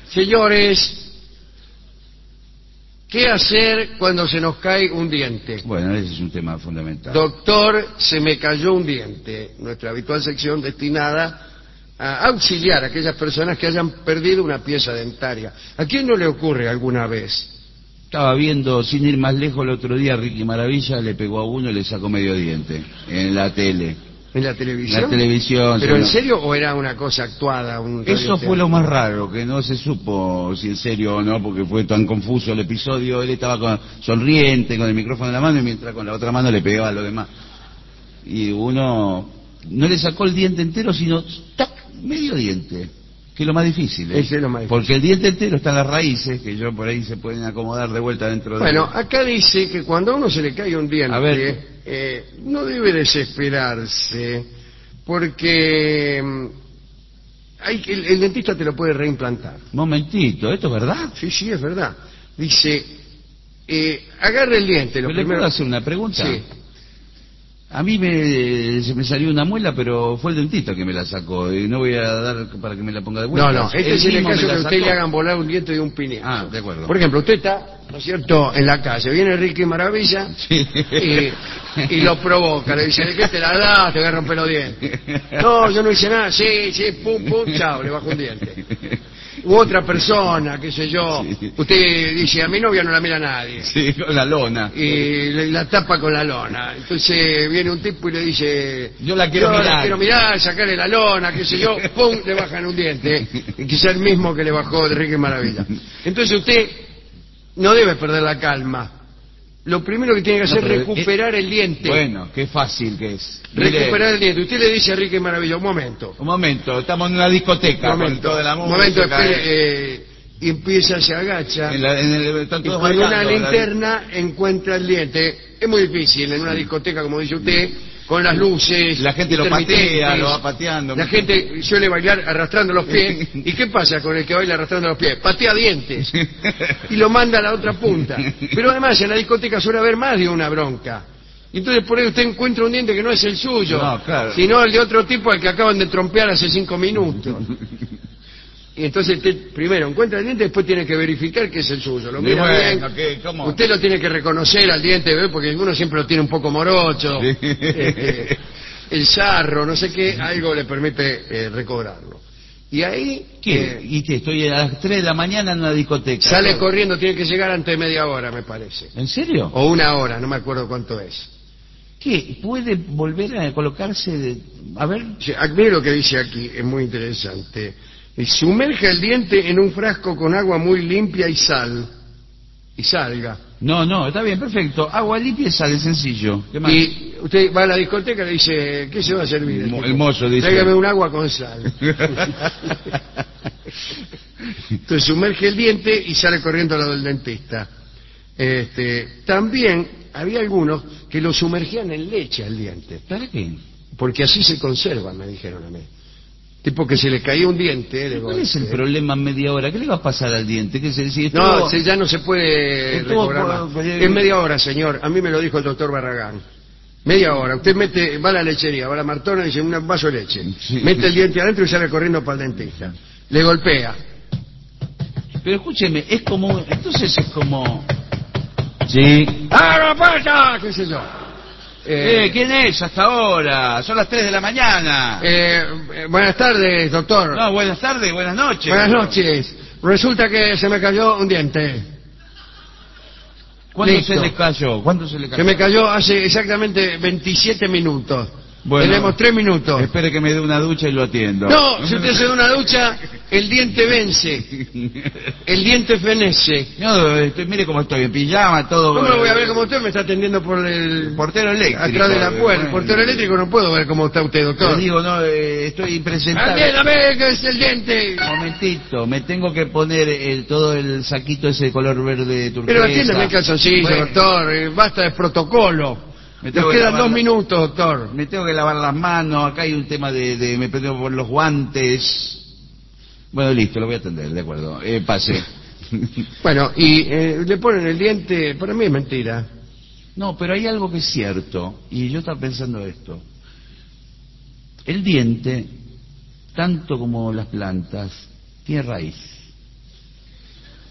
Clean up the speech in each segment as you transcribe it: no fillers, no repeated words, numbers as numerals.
Señores, ¿qué hacer cuando se nos cae un diente? Bueno, ese es un tema fundamental. Doctor, se me cayó un diente. Nuestra habitual sección destinada a auxiliar a aquellas personas que hayan perdido una pieza dentaria. ¿A quién no le ocurre alguna vez? Estaba viendo, sin ir más lejos, el otro día Ricky Maravilla le pegó a uno y le sacó medio diente en la tele. ¿En la televisión? En la televisión. ¿Pero en serio o era una cosa actuada? Eso fue lo más raro, que no se supo si en serio o no, porque fue tan confuso el episodio. Él estaba sonriente, con el micrófono en la mano, y mientras con la otra mano le pegaba a lo demás. Y uno no le sacó el diente entero, sino ¡tac! Medio diente, que es lo más difícil, ¿eh? Ese es lo más difícil. Porque el diente entero está en las raíces, que yo por ahí se pueden acomodar de vuelta dentro de... Bueno, acá dice que cuando a uno se le cae un diente, A ver. no debe desesperarse, porque el dentista te lo puede reimplantar. Momentito, ¿esto es verdad? Sí, es verdad. Dice, agarre el diente. ¿Le puedo hacer una pregunta? Sí. A mí se me salió una muela, pero fue el dentista que me la sacó. Y no voy a dar para que me la ponga de vuelta. No, este es el caso que usted le hagan volar un diente de un pimiento. Ah, de acuerdo. Por ejemplo, usted está, ¿no es cierto?, en la calle. Viene Ricky Maravilla Sí. y lo provoca. Le dice, ¿de qué te la das? Te voy a romper los dientes. No, yo no hice nada. Sí, pum, chao, le bajo un diente. U otra persona, qué sé yo. Sí. Usted dice, a mi novia no la mira nadie. Sí, con la lona. Y la tapa con la lona. Entonces viene un tipo y le dice, Yo la quiero mirar. La quiero mirar, sacarle la lona, qué sé yo, pum, le bajan un diente. Y quizá el mismo que le bajó de Enrique Maravilla. Entonces usted no debe perder la calma. Lo primero que tiene que hacer es recuperar el diente. Bueno, qué fácil que es. Recuperar el diente. Usted le dice a Enrique Maravilla, un momento, estamos en una discoteca con toda la música. un momento, y empieza, se agacha, Están y todos con una bailando, linterna encuentra el diente. Es muy difícil en una discoteca, como dice usted, con las luces. La gente lo patea, lo va pateando. La gente suele bailar arrastrando los pies. ¿Y qué pasa con el que baila arrastrando los pies? Patea dientes y lo manda a la otra punta. Pero además en la discoteca suele haber más de una bronca. Entonces por ahí usted encuentra un diente que no es el suyo, No, claro, sino el de otro tipo al que acaban de trompear hace 5 minutos. Y entonces usted primero encuentra el diente, después tiene que verificar que es el suyo. Lo mira bien. ¿cómo? Usted lo tiene que reconocer al diente, ¿ve? Porque uno siempre lo tiene un poco morocho. El sarro, no sé qué, algo le permite recobrarlo. Y ahí... ¿Qué? ¿Y qué? Estoy a las 3 de la mañana en una discoteca. Sale corriendo, tiene que llegar antes de media hora, me parece. ¿En serio? O 1 hora, no me acuerdo cuánto es. ¿Qué? ¿Puede volver a colocarse? A ver... Mire lo que dice aquí, es muy interesante. Sumerja el diente en un frasco con agua muy limpia y sal. Y salga. No, está bien, perfecto. Agua limpia y sal, es sencillo. ¿Qué más? Y usted va a la discoteca y le dice, ¿qué se va a servir? El mozo dice... Tráigame un agua con sal. Entonces sumerge el diente y sale corriendo al lado del dentista. También había algunos que lo sumergían en leche al diente. ¿Para qué? Porque así se conserva, me dijeron a mí. Tipo que se le caía un diente de ¿Cuál es el problema en media hora? ¿Qué le va a pasar al diente? ¿Qué si No, ya no se puede recobrar más. Es media hora, señor. A mí me lo dijo el doctor Barragán. Media hora. Usted va a la lechería, va a la Martona y dice un vaso de leche. Sí. Mete el diente adentro y sale corriendo para el dentista. Le golpea. Pero escúcheme, es como... Entonces es como... Sí. ¡Ah, no pasa! ¿Qué sé yo? ¿Quién es hasta ahora? Son las 3 de la mañana. Buenas tardes, doctor. No, buenas tardes, buenas noches. Buenas noches. Resulta que se me cayó un diente. ¿Cuándo Listo. se le cayó? ¿Cuándo se le cayó? Se me cayó hace exactamente 27 minutos. Bueno, tenemos 3 minutos. Espere que me dé una ducha y lo atiendo. No, si usted se da una ducha, el diente vence. El diente fenece. No, mire cómo estoy, en pijama, todo... ¿Cómo lo voy a ver como usted me está atendiendo por el portero eléctrico? Atrás de la puerta. El portero eléctrico no puedo ver cómo está usted, doctor. Le digo, no, estoy impresentable. Dame que es el diente. Un momentito, me tengo que poner todo el saquito ese de color verde turquesa. Pero atiéndeme el calzoncillo, Bueno. Doctor. Basta de protocolo. Nos quedan 2 minutos, doctor. Me tengo que lavar las manos, acá hay un tema me tengo por los guantes. Bueno, listo, lo voy a atender, de acuerdo. Pase. Bueno, y le ponen el diente, para mí es mentira. No, pero hay algo que es cierto, y yo estaba pensando esto. El diente, tanto como las plantas, tiene raíz.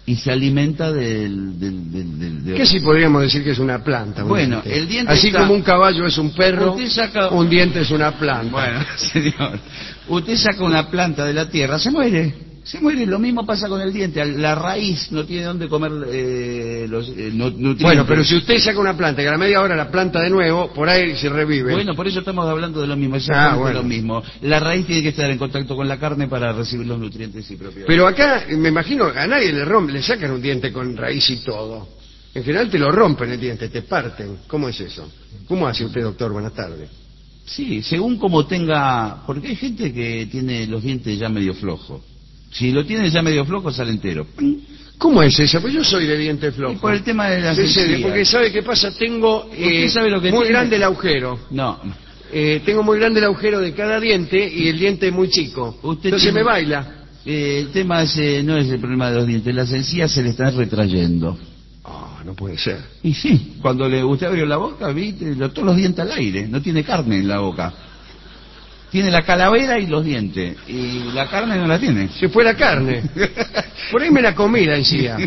y se alimenta ¿Qué si podríamos decir que es una planta? Bueno, el diente así está... como un caballo es un perro, Usted saca... un diente es una planta. Bueno, señor, usted saca una planta de la tierra, se muere. Lo mismo pasa con el diente. La raíz no tiene dónde comer los nutrientes. Bueno, pero si usted saca una planta y a la media hora la planta de nuevo, por ahí se revive. Bueno, por eso estamos hablando de lo mismo, exactamente bueno. lo mismo. La raíz tiene que estar en contacto con la carne para recibir los nutrientes y propiedades. Pero acá, me imagino, a nadie le sacan un diente con raíz y todo. En general te lo rompen el diente, te parten. ¿Cómo es eso? ¿Cómo hace usted, doctor? Buenas tardes. Sí, según como tenga... Porque hay gente que tiene los dientes ya medio flojos. Si lo tiene ya medio flojo, sale entero. ¿Cómo es eso? Pues yo soy de diente flojo. Y por el tema de las porque ¿sabe qué pasa? Tengo sabe lo que muy tiene? grande el agujero. No. Tengo muy grande el agujero de cada diente y el diente es muy chico. Entonces me baila. El tema no es el problema de los dientes. Las encías se le están retrayendo. No puede ser. Y sí, cuando usted abrió la boca, viste, todos los dientes al aire. No tiene carne en la boca. Tiene la calavera y los dientes. Y la carne no la tiene. Se fue la carne. Por ahí me la comí la encía.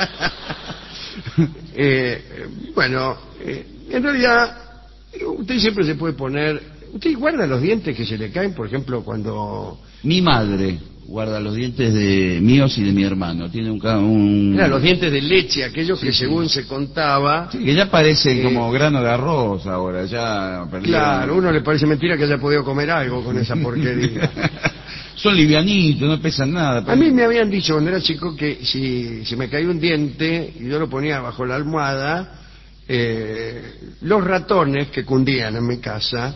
Bueno, en realidad, usted siempre se puede poner... ¿Usted guarda los dientes que se le caen, por ejemplo, cuando... Mi madre guarda los dientes de míos y de mi hermano. Tiene Mira, los dientes de leche, aquellos que según se contaba... Sí, que ya parecen como grano de arroz ahora, ya... Claro, a uno le parece mentira que haya podido comer algo con esa porquería. Son livianitos, no pesan nada. A mí me habían dicho cuando era chico que si me caía un diente y yo lo ponía bajo la almohada, los ratones que cundían en mi casa...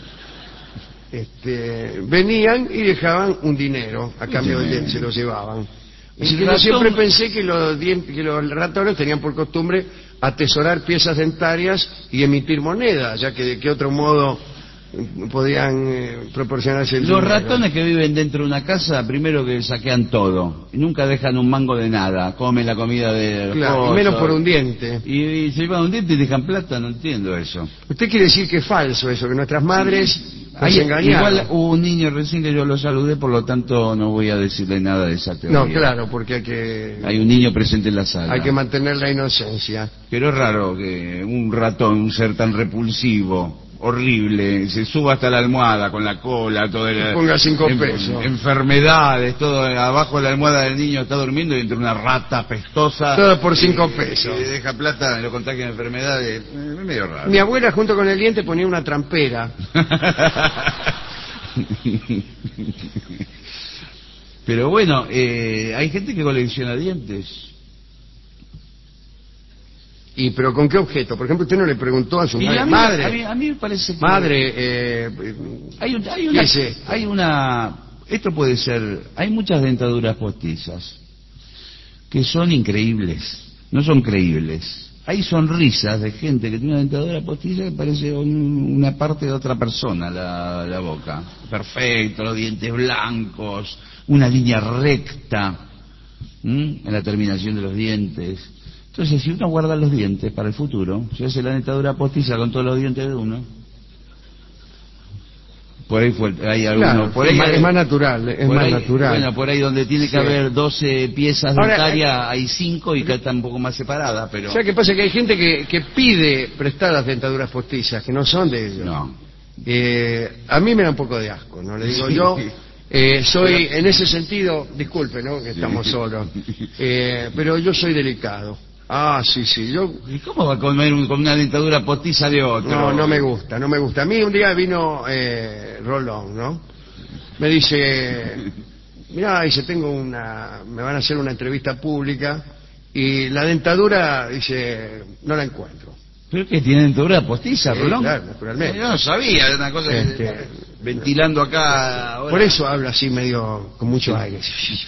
venían y dejaban un dinero a cambio del diente, se lo llevaban. Así que yo siempre pensé que los ratones tenían por costumbre atesorar piezas dentarias y emitir monedas, ya que de qué otro modo podían proporcionarse el dinero. Los ratones que viven dentro de una casa, primero que saquean todo, y nunca dejan un mango de nada, comen la comida de... Claro, y menos por un diente. Y se llevan un diente y dejan plata, no entiendo eso. ¿Usted quiere decir que es falso eso, que nuestras madres... Igual hubo un niño recién que yo lo saludé, por lo tanto no voy a decirle nada de esa teoría. No, claro, porque hay un niño presente en la sala. Hay que mantener la inocencia. Pero es raro que un ratón, un ser tan repulsivo, horrible, se suba hasta la almohada con la cola, todo el... Ponga 5 pesos. Enfermedades, todo abajo de la almohada del niño está durmiendo y entra una rata pestosa. Todo por 5 pesos. Y deja plata, lo contagia enfermedades. Es medio raro. Mi abuela junto con el diente ponía una trampera. Pero bueno, hay gente que colecciona dientes. ¿Pero con qué objeto? Por ejemplo, usted no le preguntó a su madre. A mí me parece que... Madre, hay una... Esto puede ser... Hay muchas dentaduras postizas que son increíbles, no son creíbles. Hay sonrisas de gente que tiene una dentadura postiza que parece una parte de otra persona, la boca. Perfecto, los dientes blancos, una línea recta en la terminación de los dientes. Entonces, si uno guarda los dientes para el futuro, se hace la dentadura postiza con todos los dientes de uno. Por ahí hay alguno. Claro, por ahí es más natural, es más natural. Bueno, por ahí donde tiene que haber 12 piezas dentarias, hay 5 y que están un poco más separadas, pero... O sea, que pasa que hay gente que pide prestadas dentaduras postizas, que no son de ellos. No. A mí me da un poco de asco, ¿no? Le digo yo... soy, en ese sentido, disculpe, ¿no? Que estamos solos, pero yo soy delicado. Sí. ¿Y cómo va a comer con una dentadura postiza de otro? No me gusta. A mí un día vino Rolón, ¿no? Me dice, mirá, dice, me van a hacer una entrevista pública y la dentadura, dice, no la encuentro. ¿Pero qué tiene dentadura postiza, Rolón? Claro, naturalmente. Yo no sabía, de una cosa ventilando acá ahora. Por eso habla así medio, con mucho aire.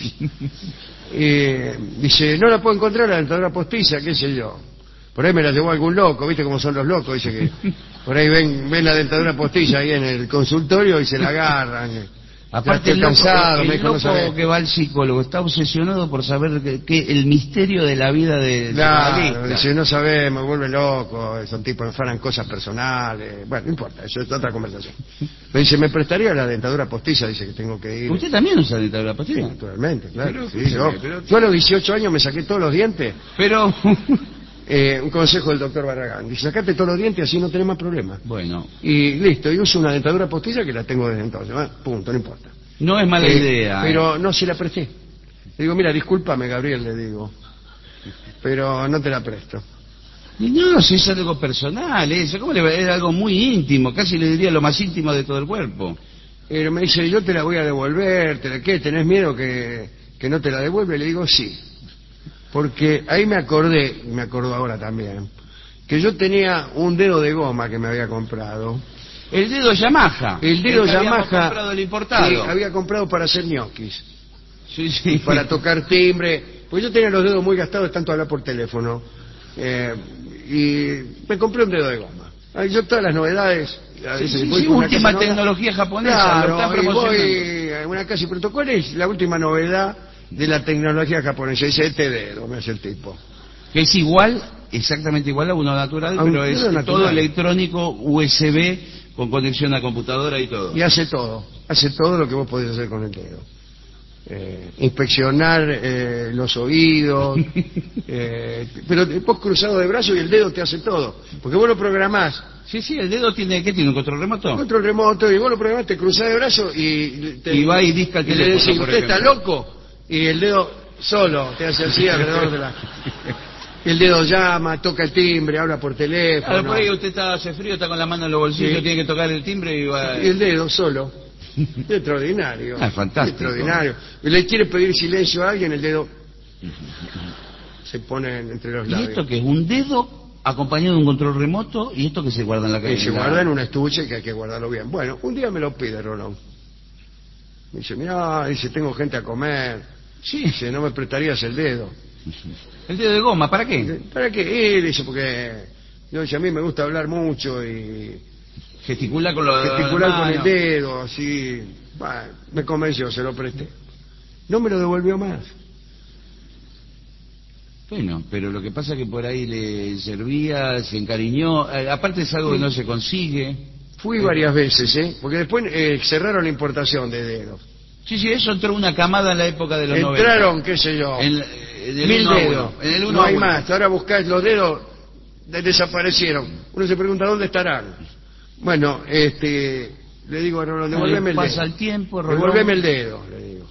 Dice, no la puedo encontrar la dentadura postiza, qué sé yo. Por ahí me la llevó algún loco, ¿viste cómo son los locos? Dice que por ahí ven la dentadura postiza ahí en el consultorio y se la agarran. Aparte estoy cansado, me el dijo, no loco sabés. que va al psicólogo está obsesionado por saber el misterio de la vida del Claro, psicoanalista. dice, no sabemos, me vuelve loco, son tipos que enfanan cosas personales. Bueno, no importa, eso es otra conversación. Me dice, ¿me prestaría la dentadura postiza? Dice que tengo que ir. ¿Usted también usa dentadura Sí, postiza? naturalmente, claro. Pero, Sí, escúchame, pero- yo a los 18 años me saqué todos los dientes. Pero... Un consejo del doctor Barragán. Dice, sacate todos los dientes, así no tenés más problemas. Bueno, Y listo, y uso una dentadura postiza que la tengo desde entonces. Punto, no importa. no es mala idea. Pero no se la presté. Le digo, mira, discúlpame, Gabriel, le digo, pero no te la presto. Y no, si es algo personal, eso, ¿cómo le va? Es algo muy íntimo, casi le diría lo más íntimo de todo el cuerpo. Pero me dice, yo te la voy a devolver, ¿qué? ¿Tenés miedo que no te la devuelve? Le digo, sí. Porque ahí me acordé, y me acuerdo ahora también, que yo tenía un dedo de goma que me había comprado. El dedo Yamaha. El dedo que habíamos Yamaha comprado el importado. que había comprado para hacer ñoquis, Sí, sí. para tocar timbre. Pues yo tenía los dedos muy gastados de tanto hablar por teléfono. Y me compré un dedo de goma. Ahí yo todas las novedades... a Sí, veces sí, voy sí, por una última casa nueva. tecnología japonesa, Claro, lo están y promocionando. voy a una casa y pregunto, ¿cuál es la última novedad de la tecnología japonesa? Dice, este dedo, me hace el tipo. Que es igual, exactamente igual a uno natural, A un pero es dedo natural. todo electrónico, USB, con conexión a computadora y todo. Y hace todo lo que vos podés hacer con el dedo. Inspeccionar los oídos, pero después cruzado de brazos y el dedo te hace todo. Porque vos lo programás, Sí, sí, el dedo tiene, ¿qué tiene? ¿Un control remoto? control remoto, y vos lo programás, te cruzás de brazos Y va y disca el y le teléfono, decís, por ¿usted está ejemplo. loco? Y el dedo solo te hace así alrededor de la... El dedo llama, toca el timbre, habla por teléfono. Claro, por ahí usted hace frío, está con la mano en los bolsillos, Sí. tiene que tocar el timbre y va... Y el dedo solo. Es extraordinario. Ah, fantástico. Extraordinario. Y le quiere pedir silencio a alguien, el dedo se pone entre los ¿Y labios. esto qué es? ¿Un dedo acompañado de un control remoto? ¿Y esto que se guarda en la Y cabeza? se guarda en un estuche que hay que guardarlo bien. Bueno, un día me lo pide Rolón. Me dice, mira, dice, tengo gente a comer. Sí, Dice, no me prestarías el dedo. el dedo de goma, ¿para qué? Dice, ¿para qué? Dice, porque yo, dice, a mí me gusta hablar mucho y Gesticular con los gesticular con el dedo, así. Bueno, me convenció, se lo presté. No me lo devolvió más. Bueno, pero lo que pasa es que por ahí le servía, se encariñó. Aparte es algo que no se consigue. Fui varias veces, porque después cerraron la importación de dedos. Sí, sí, eso entró una camada en la época de los Entraron, qué sé yo, 90. Del 1000 1 a 1. dedos. En el 1 No a hay 1. más. Ahora buscás los dedos, desaparecieron. Uno se pregunta, ¿dónde estarán? Bueno, le digo a Rolón, devolveme el dedo. Pasa el tiempo, Rolón. Devolveme el dedo, le digo.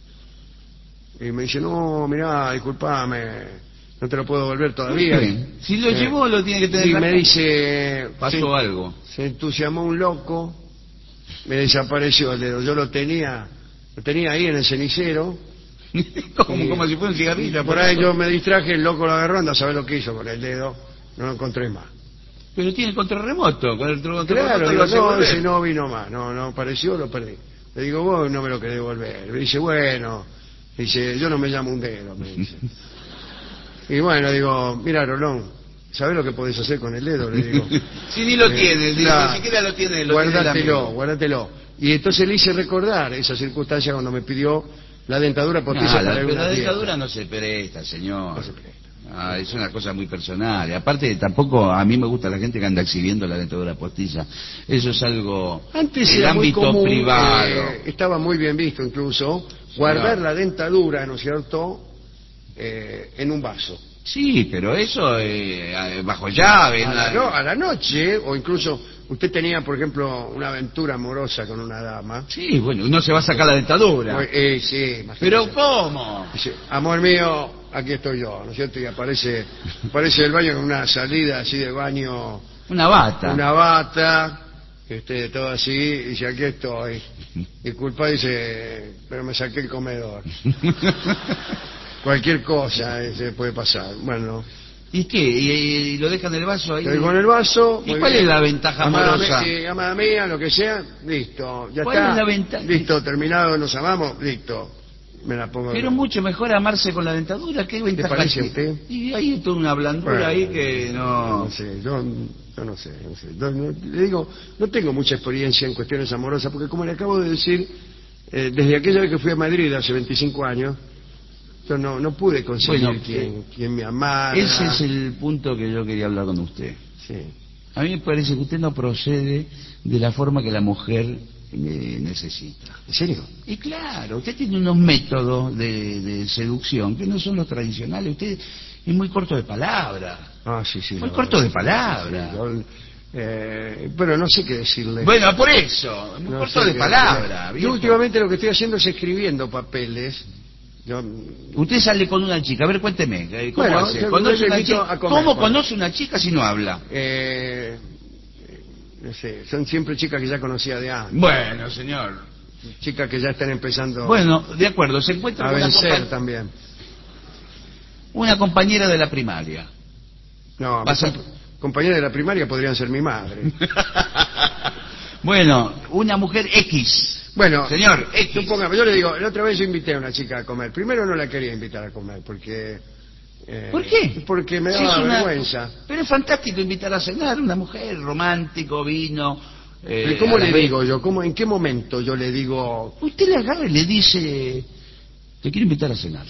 Y me dice, no, mirá, disculpame, no te lo puedo devolver todavía. Si lo llevó, lo tiene que tener Y en la me casa. dice, Pasó algo. se entusiasmó un loco, me desapareció el dedo. Yo lo tenía ahí en el cenicero. como si fuera un cigarrillo. Por ahí yo me distraje, el loco lo agarró, anda a saber lo que hizo con el dedo, no lo encontré más. Pero tiene control remoto. Con el control Claro, remoto digo, lo hace no, volver. ese no vino más, no apareció, lo perdí. Le digo, vos no me lo querés devolver. Me dice, bueno, dice, yo no me llamo un dedo, me dice. Y bueno, digo, mira, Rolón, ¿sabés lo que podés hacer con el dedo? Le digo. Si ni lo tiene, claro, ni siquiera lo tiene. Lo tiene el guárdatelo, amigo. guárdatelo. Y entonces le hice recordar esa circunstancia cuando me pidió la dentadura postiza No, para la una dentadura fiesta. no se presta, señor. No se presta. Es una cosa muy personal. Y aparte, tampoco a mí me gusta la gente que anda exhibiendo la dentadura postiza. Eso es algo Antes del era muy ámbito común, privado. estaba muy bien visto incluso, guardar la dentadura, ¿no es cierto?, en un vaso. Sí, pero eso bajo llave. A la noche, o incluso usted tenía, por ejemplo, una aventura amorosa con una dama. Sí, bueno, uno se va a sacar la dentadura. Sí, imagínese. Pero ¿cómo? Dice, amor mío, aquí estoy yo, ¿no es cierto? Y aparece el baño con una salida así de baño, Una bata. una bata, todo así, y dice, aquí estoy. Disculpa, dice, pero me saqué el comedor. Cualquier cosa se puede pasar. Bueno, ¿Y qué? ¿Y lo dejan en el vaso ahí? estoy con el vaso. ¿Y muy cuál bien. es la ventaja amorosa? Amada mía, lo que sea, listo. Ya ¿Cuál está. es la ventaja? Listo, terminado, nos amamos, listo. Me la pongo. Pero mucho mejor amarse con la dentadura. ¿Qué ventaja parece a hay? usted? Y hay toda una blandura Bueno, ahí que no... No sé, yo no sé. Le digo, no tengo mucha experiencia en cuestiones amorosas, porque como le acabo de decir, desde aquella vez que fui a Madrid hace 25 años, yo no pude conseguir Bueno, quien me amara. Ese es el punto que yo quería hablar con usted. Sí. A mí me parece que usted no procede de la forma que la mujer necesita. ¿En serio? Y claro, usted tiene unos métodos de seducción que no son los tradicionales. Usted es muy corto de palabra. Ah, sí, sí. Muy corto de palabra. Sí, bueno, no sé qué decirle. Bueno, por eso, muy No corto sé de qué palabra. decirle. Yo viejo. últimamente lo que estoy haciendo es escribiendo papeles. Usted sale con una chica, a ver, cuénteme, ¿cómo Bueno, hace? yo ¿Conoce le una invito chica? a comer, ¿Cómo bueno. conoce una chica si no habla? No sé, son siempre chicas que ya conocía de antes. Bueno, señor. Chicas que ya están empezando Bueno, de acuerdo, se encuentra a con vencer también. una compañera de la primaria. No, Pasa- compañeras de la primaria podrían ser mi madre. Bueno, una mujer X. Bueno, Señor, X. supongamos, yo le digo, la otra vez yo invité a una chica a comer. Primero no la quería invitar a comer porque... ¿Por qué? Porque me Si daba es una- vergüenza. Pero es fantástico invitar a cenar una mujer, romántico, vino. ¿Y cómo a le la vez- digo yo? ¿En qué momento yo le digo... Usted le agarra y le dice, te quiero invitar a cenar.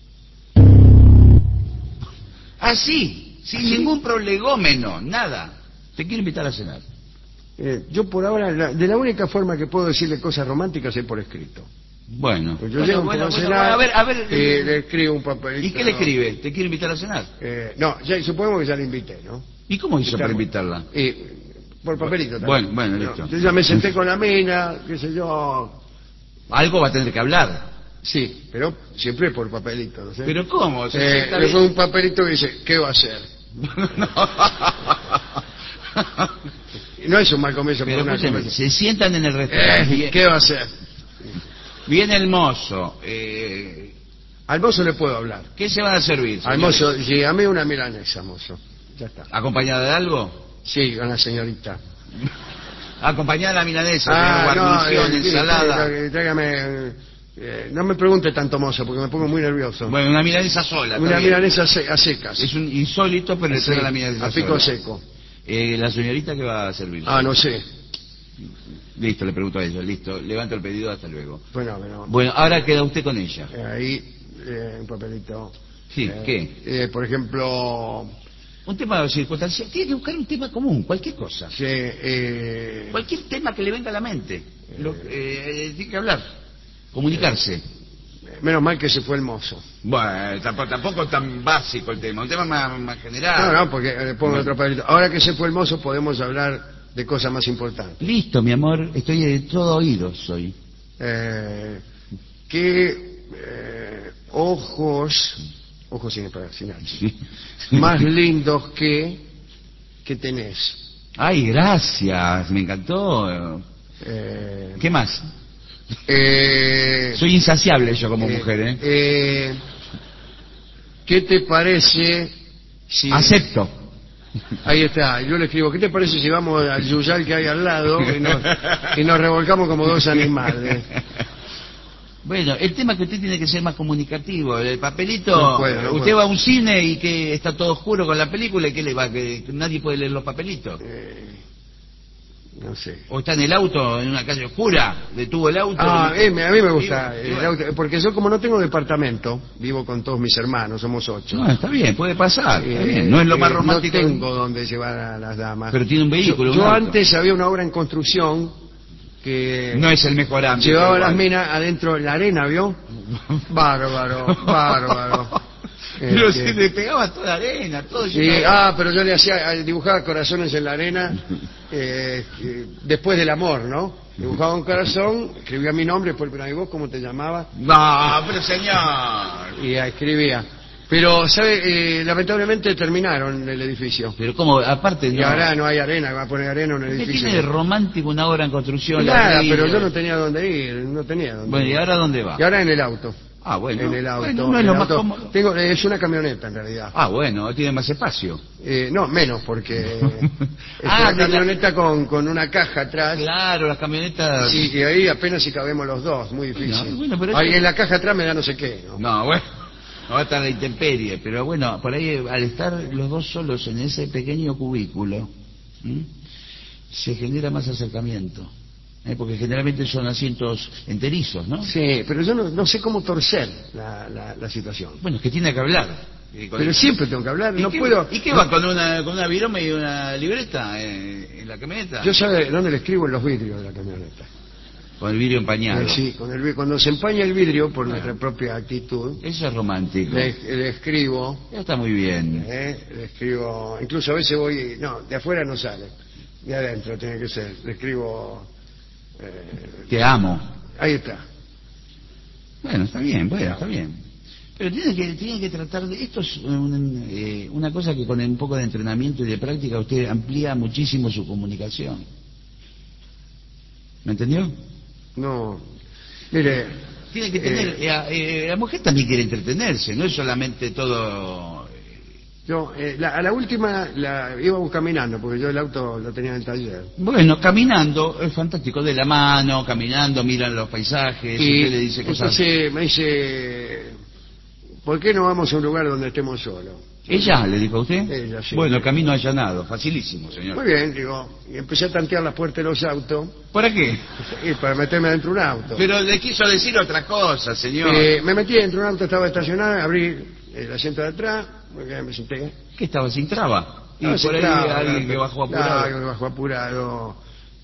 Así, sin ¿Así? ningún prolegómeno, nada. Te quiero invitar a cenar. yo por ahora, de la única forma que puedo decirle cosas románticas es por escrito. Bueno, Pues yo llego bueno, a cenar, a ver, le escribo un papelito. ¿y qué le escribe? ¿Te quiero invitar a cenar? No, ya, supongamos que ya la invité, ¿no? ¿Y cómo hizo para Claro. invitarla? Por papelito también. Bueno, listo. Yo ya me senté con la mina, qué sé yo. Algo va a tener que hablar. Sí, pero siempre por papelito, ¿no sé? ¿Pero cómo? Se sienta le bien. pongo un papelito que dice, ¿qué va a hacer? Y no es un mal comienzo Pero para una escúcheme, conversación. se sientan en el restaurante. ¿Qué va a hacer? Viene el mozo. Al mozo le puedo hablar. ¿Qué se van a servir? Al señores? mozo, sí, a mí una milanesa, mozo. Ya está. ¿Acompañada de algo? Sí, con la señorita. Acompañada de la milanesa, guarnición, ensalada. Tráigame, no me pregunte tanto, mozo, porque me pongo muy nervioso. Bueno, una milanesa sola. Una está bien. milanesa a secas. Es un insólito, pero le Sí, traiga la milanesa a pico sola. seco. La señorita que va a servir. No sé. Listo, le pregunto a ella. Listo, levanto el pedido, hasta luego. Bueno, Bueno, ahora queda usted con ella. ahí un papelito. Sí, ¿qué? Por ejemplo, Un tema circunstancial. Tiene que buscar un tema común, cualquier cosa. cualquier Cualquier tema que le venga a la mente. Tiene que hablar, comunicarse. menos mal que se fue el mozo. Bueno, tampoco tan básico el tema, un tema más general. No, porque le pongo otro papelito. Ahora que se fue el mozo podemos hablar de cosas más importantes. Listo, mi amor, estoy de todo oído, soy. ¿Qué ojos sin espadas, sin H, más lindos que tenés? Ay, gracias, me encantó. ¿Qué más? Soy insaciable yo como mujer, ¿eh? ¿Qué te parece si... Acepto. Ahí está, yo le escribo, ¿qué te parece si vamos al yuyal que hay al lado y nos revolcamos como dos animales? Bueno, el tema es que usted tiene que ser más comunicativo. El papelito, No puedo. usted va a un cine y que está todo oscuro con la película y ¿qué le va? Que nadie puede leer los papelitos. No sé. O está en el auto, en una calle oscura, detuvo el auto. A mí me gusta Y el bueno. auto, porque yo como no tengo departamento, vivo con todos mis hermanos, somos 8. No, está bien, puede pasar, está bien. No es lo más romántico. No tengo donde llevar a las damas. Pero tiene un vehículo, Yo un auto. antes había una obra en construcción que No es el mejor ámbito. llevaba igual. las minas adentro de la arena, ¿vio? Bárbaro. Pero Este, se le pegaba toda la arena, todo. sí, lleno de- pero yo le dibujaba corazones en la arena después del amor, ¿no? Dibujaba un corazón, escribía mi nombre, después ¿y vos cómo te llamabas? No, pero señor. Y escribía. Pero, ¿sabe? Lamentablemente terminaron el edificio. Pero como, aparte, Y no. ahora no hay arena, va a poner arena en un ¿Qué edificio. tiene de romántico una obra en construcción? Nada, ladrillo? pero yo no tenía dónde ir, no tenía dónde Bueno, ir. ¿y ahora dónde va? Y ahora en el auto. Ah, bueno. En el auto. Bueno, no es en lo el más auto. cómodo. Es una camioneta en realidad. Ah, bueno, tiene más espacio. No, menos, porque es Ah, una camioneta con una caja atrás. Claro, las camionetas. Sí, y ahí apenas si cabemos los dos, muy difícil. Bueno, pero Ahí eso- en la caja atrás me da no sé qué, ¿no? No, bueno, no va a estar la intemperie, pero bueno, por ahí al estar los dos solos en ese pequeño cubículo, se genera más acercamiento. Porque generalmente son asientos enterizos, ¿no? Sí, pero yo no sé cómo torcer la situación. Bueno, es que tiene que hablar. Pero siempre tengo que hablar, no qué, puedo... ¿Y qué va con una viroma y una libreta en la camioneta? Yo sabe dónde le escribo en los vidrios de la camioneta. Con el vidrio empañado. Sí, cuando se empaña el vidrio por nuestra propia actitud. Eso es romántico. Le escribo. Ya está muy bien. Le escribo, incluso a veces voy, no, de afuera no sale, de adentro tiene que ser. Le escribo. Te amo. Ahí está. Bueno, está bien, está bien. Pero tiene que tratar de... Esto es una cosa que con un poco de entrenamiento y de práctica usted amplía muchísimo su comunicación. ¿Me entendió? No, mire... Tiene que tener... la mujer también quiere entretenerse, no es solamente todo... Yo, a la última íbamos caminando, porque yo el auto lo tenía en el taller. Bueno, caminando, es fantástico, de la mano, caminando, miran los paisajes, y usted le dice cosas... Entonces me dice, ¿por qué no vamos a un lugar donde estemos solos? ¿Ella le dijo a usted? Ella, sí. Bueno, camino allanado, facilísimo, señor. Muy bien, digo, y empecé a tantear las puertas de los autos. ¿Para qué? Y para meterme dentro de un auto. Pero le quiso decir otra cosa, señor. Me metí dentro de un auto, estaba estacionado, abrí el asiento de atrás, me senté. ¿Qué estaba sin traba? Y No, por ahí traba, alguien que bajó apurado. Alguien que bajó apurado.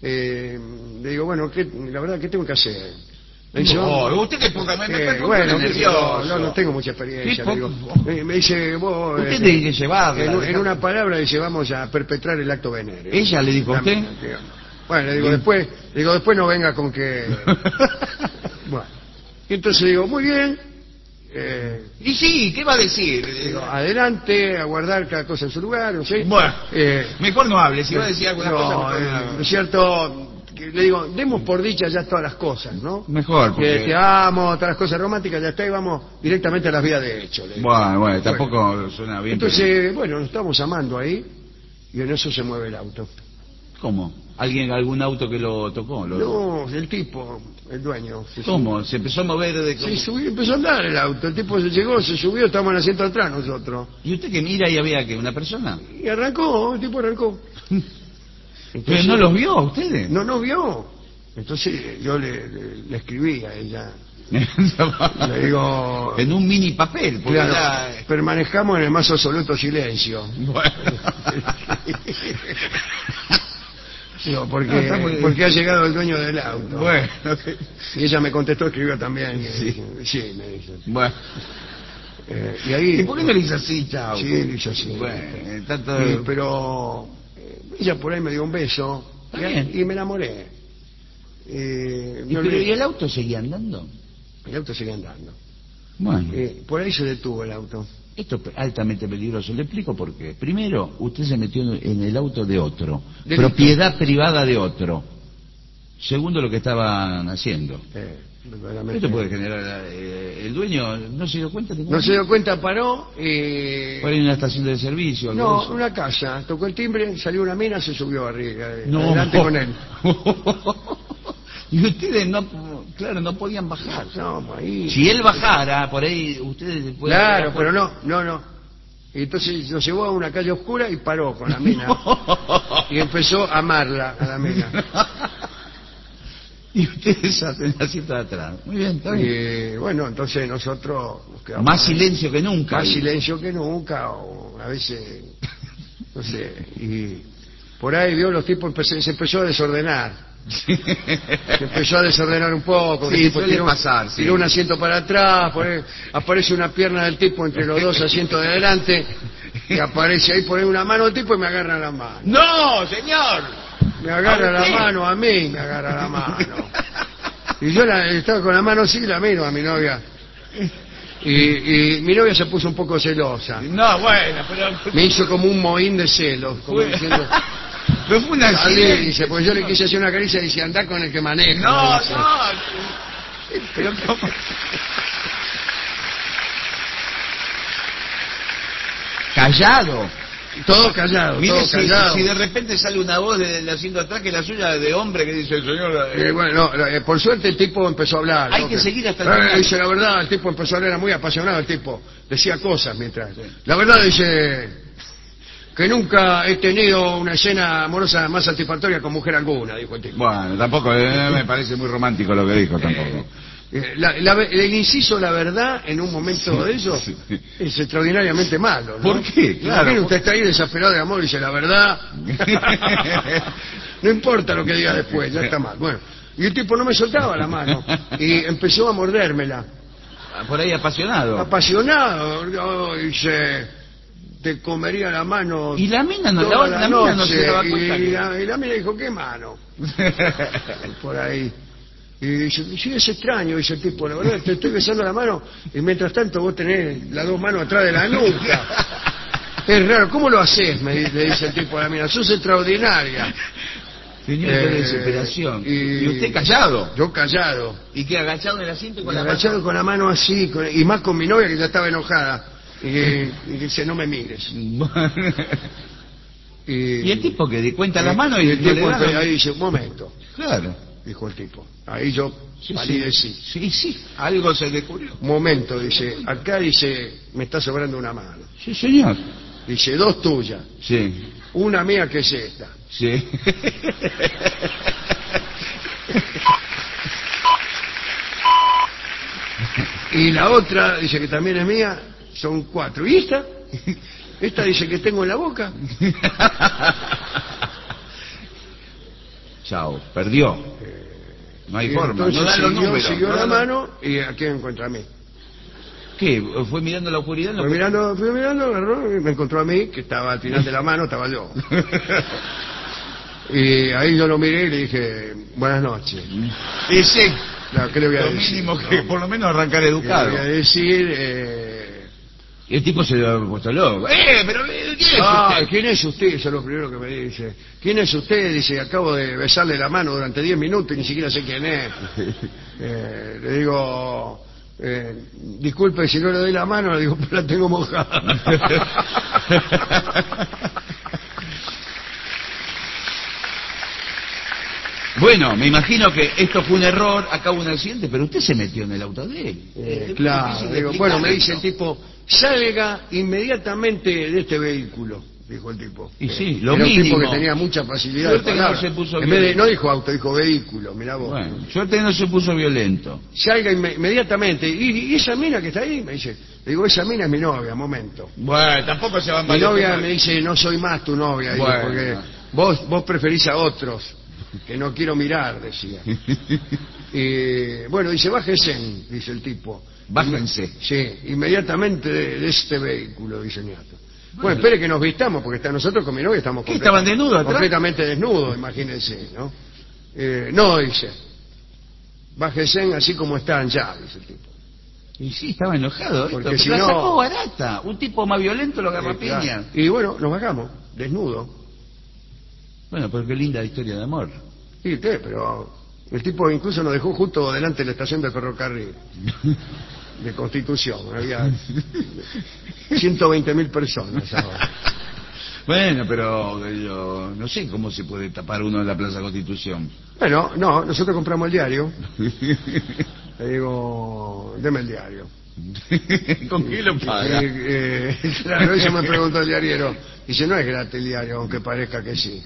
Le digo, bueno, la verdad, ¿qué tengo que hacer? Me dice, usted que ponga, bueno, nervioso. no tengo mucha experiencia. Le digo, me dice, vos... Usted tiene que llevarla. En una palabra dice, vamos a perpetrar el acto venéreo. ¿Ella le dijo a usted? Bueno, le digo, después no venga con que... Bueno, y entonces digo, muy bien. Y sí, ¿qué va a decir? Digo, adelante, a guardar cada cosa en su lugar, no sé. Bueno, mejor no hable, si va a decir alguna cosa... ¿no es cierto? Le digo, demos por dicha ya todas las cosas, ¿no? Mejor, porque... Te amo, todas las cosas románticas, ya está, y vamos directamente a las vías de hecho. Bueno, tampoco suena bien. Entonces, pero... bueno, nos estamos amando ahí, y en eso se mueve el auto. ¿Cómo? ¿Algún auto que lo tocó? No, el tipo, el dueño. ¿Cómo? ¿Se empezó a mover de cómo? Sí, subió, empezó a andar el auto, el tipo se llegó, se subió, estábamos en el asiento atrás nosotros. ¿Y usted que mira y había que una persona? Y arrancó, el tipo arrancó. Entonces, ¿pero no los vio a ustedes? No nos vio. Entonces yo le escribí a ella. Le digo... En un mini papel. Porque claro, permanezcamos en el más absoluto silencio. Bueno. Digo, porque ha llegado el dueño del auto. Bueno. Y ella me contestó, escribió también. Sí, me dice. Bueno. Y ahí... ¿Y por qué no le hizo así, chao? Sí, le hizo así. Bueno, tanto... pero ella por ahí me dio un beso y me enamoré. ¿Y el auto seguía andando? El auto seguía andando. Bueno. Por ahí se detuvo el auto. Esto es altamente peligroso. Le explico por qué. Primero, usted se metió en el auto de otro. Propiedad privada de otro. Segundo, lo que estaban haciendo. Esto puede generar... ¿El dueño no se dio cuenta? No se dio cuenta, paró. ¿Por ahí en una estación de servicio? No, una casa. Tocó el timbre, salió una mina, se subió arriba. No. Adelante con él. Y ustedes no podían bajar. No, ahí... Si él bajara, por ahí ustedes... Claro, pero no. Y entonces lo llevó a una calle oscura y paró con la mina. Y empezó a amarla a la mina. Y ustedes en el asiento de atrás. Muy bien, está bien. Y bueno, entonces nosotros nos quedamos... Más silencio que nunca. Más silencio que nunca, o a veces... No sé, y... Por ahí vio los tipos, se empezó a desordenar. Se empezó a desordenar un poco. Sí, suele pasar. Tiró un asiento para atrás, por ahí aparece una pierna del tipo entre los dos asientos de adelante, y aparece ahí por ahí una mano del tipo y me agarra la mano. ¡No, señor! Me agarra la mano, a mí me agarra la mano. Y yo estaba con la mano así, la miro a mi novia. Y mi novia se puso un poco celosa. No, bueno, pero... Me hizo como un mohín de celos, como diciendo... Pero fue una dice, pues yo le quise hacer una caricia y dice, andá con el que maneja. No. Pero ¿cómo? Callado. Todo callado, Mire, todo callado. Si de repente sale una voz del asiento atrás que es la suya de hombre que dice el señor... Bueno, por suerte el tipo empezó a hablar. Hay que seguir hasta el final. Dice la verdad, el tipo empezó a hablar, era muy apasionado el tipo. Decía cosas mientras... La verdad, dice... que nunca he tenido una escena amorosa más satisfactoria con mujer alguna, dijo el tipo. Bueno, tampoco me parece muy romántico lo que dijo tampoco. El inciso la verdad en un momento de eso es extraordinariamente malo, ¿no? ¿Por qué? Claro, usted está ahí desesperado de amor y dice la verdad. No importa lo que diga después, ya está mal. Bueno, y el tipo no me soltaba la mano y empezó a mordérmela. Por ahí apasionado. Apasionado, dice, te comería la mano. Y la mina no, toda la mina no se daba y, cuenta. y la mina dijo, ¿qué mano? Por ahí. Y dice, sí, es extraño, dice el tipo, la verdad, te estoy besando la mano y mientras tanto vos tenés las dos manos atrás de la nuca. Es raro, ¿cómo lo haces? Le dice el tipo a la mina, sos extraordinaria. Tenía de desesperación. ¿Y usted callado? Yo callado. ¿Y qué, agachado en el asiento y con la agachado mano? Con la mano así, y más con mi novia que ya estaba enojada. Y dice, no me mires. Y el tipo que di cuenta la mano y el no tipo le da. ahí dice, un momento. Claro. Dijo el tipo. Ahí yo palidecí. Sí, algo se descubrió. Un momento, dice, acá dice, me está sobrando una mano. Sí, señor. Dice, dos tuyas. Sí. Una mía que es esta. Sí. Y la otra, dice que también es mía, son 4. ¿Y esta? Esta dice que tengo en la boca. Chao, perdió. No hay forma, no dan los números. Siguió la mano y aquí me encuentra a mí. ¿Qué? ¿Fue mirando la oscuridad? Fui mirando, agarró y me encontró a mí, que estaba al final de la mano, estaba yo. Y ahí yo lo miré y le dije, buenas noches. Y sí, claro, ¿qué le voy a lo decir? mínimo que por lo menos arrancar educado. ¿Qué le voy a decir? Y el tipo se lo ha puesto loco. Pero ¿quién es usted? ¿Quién es usted? Eso es lo primero que me dice. ¿Quién es usted? Dice, acabo de besarle la mano durante 10 minutos y ni siquiera sé quién es. Le digo, disculpe si no le doy la mano, le digo, pero la tengo mojada. Bueno, me imagino que esto fue un error, acá hubo un accidente, pero usted se metió en el auto de él. Claro, digo, bueno, me dice el tipo, salga inmediatamente de este vehículo, dijo el tipo. Y sí, lo era mínimo. Un tipo que tenía mucha facilidad Suerte de que no palabra. se puso En vez de, violento. no dijo auto, dijo vehículo, mirá vos. Bueno, suerte que no se puso violento. Salga inmediatamente. Y esa mina que está ahí, me dice, le digo, esa mina es mi novia, momento. Bueno, tampoco se van Mi novia me dice, no soy más tu novia, digo, Bueno. porque vos preferís a otros, que no quiero mirar, decía. Y bueno, dice, bájese, dice el tipo. Bájense. Sí, inmediatamente de este vehículo, dice Niato. Bueno, espere que nos vistamos, porque nosotros con mi novia estamos ¿Qué, estaban desnudos atrás? completamente desnudos, imagínense, ¿no? No, dice, bájese así como están ya, dice el tipo. Y sí, estaba enojado. Porque esto, si la no- sacó barata. Un tipo más violento lo agarra Claro. piña. Y bueno, nos bajamos, desnudos. Bueno, pero qué linda historia de amor. Sí, pero el tipo incluso nos dejó justo delante de la estación de ferrocarril de Constitución. Había 120.000 personas ahora. Bueno, pero yo no sé cómo se puede tapar uno en la Plaza Constitución. Bueno, no, nosotros compramos el diario. Le digo, deme el diario. ¿Con qué lo paga? Claro, eso me preguntó el diariero. Dice, no es gratis el diario, aunque parezca que sí.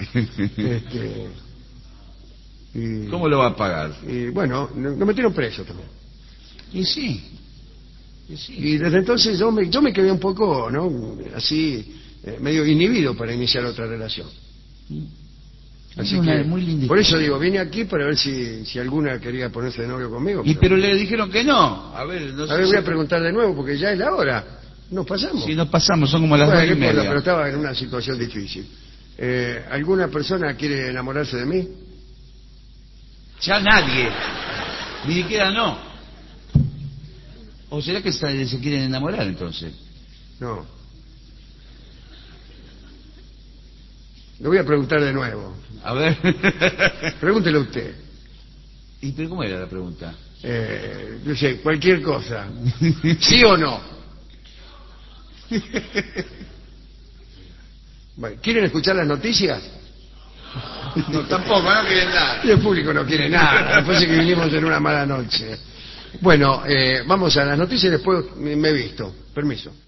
Y, ¿Cómo lo va a pagar? y bueno, nos metieron preso también. Y sí. Y sí. Y desde entonces yo me quedé un poco, ¿no? Así, medio inhibido para iniciar otra relación. Así una que, muy linda por eso historia. digo, vine aquí para ver si alguna quería ponerse de novio conmigo. Pero le dijeron que no. A ver, no sé A ver, voy si- a preguntar de nuevo porque ya es la hora. Nos pasamos. Si nos pasamos, son como las Bueno, 2:30. no importa, pero estaba en una situación difícil. ¿Alguna persona quiere enamorarse de mí? Ya nadie. Ni siquiera no. ¿O será que se quieren enamorar entonces? No. Le voy a preguntar de nuevo. A ver. Pregúntele usted. ¿Y pero cómo era la pregunta? Yo sé, cualquier cosa. ¿Sí o no? Bueno, ¿quieren escuchar las noticias? No, tampoco, no quieren nada. Y el público no quiere nada. Después de que vinimos en una mala noche. Bueno, vamos a las noticias y después me he visto. Permiso.